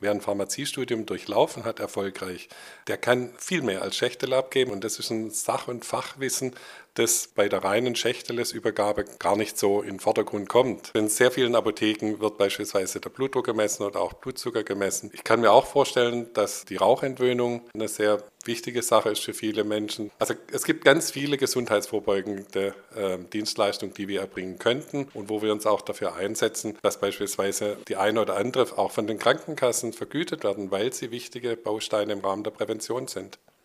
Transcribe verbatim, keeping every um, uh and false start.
Wer ein Pharmaziestudium durchlaufen hat, erfolgreich, der kann viel mehr als Schächtele abgeben. Und das ist ein Sach- und Fachwissen, das bei der reinen Schächteleübergabe gar nicht so in den Vordergrund kommt. In sehr vielen Apotheken wird beispielsweise der Blutdruck gemessen oder auch Blutzucker gemessen. Ich kann mir auch vorstellen, dass die Rauchentwöhnung eine sehr wichtige Sache ist für viele Menschen. Also es gibt ganz viele gesundheitsvorbeugende äh, Dienstleistungen, die wir erbringen könnten und wo wir uns auch dafür einsetzen, dass beispielsweise die eine oder andere auch von den Krankenkassen vergütet werden, weil sie wichtige Bausteine im Rahmen der Prävention sind.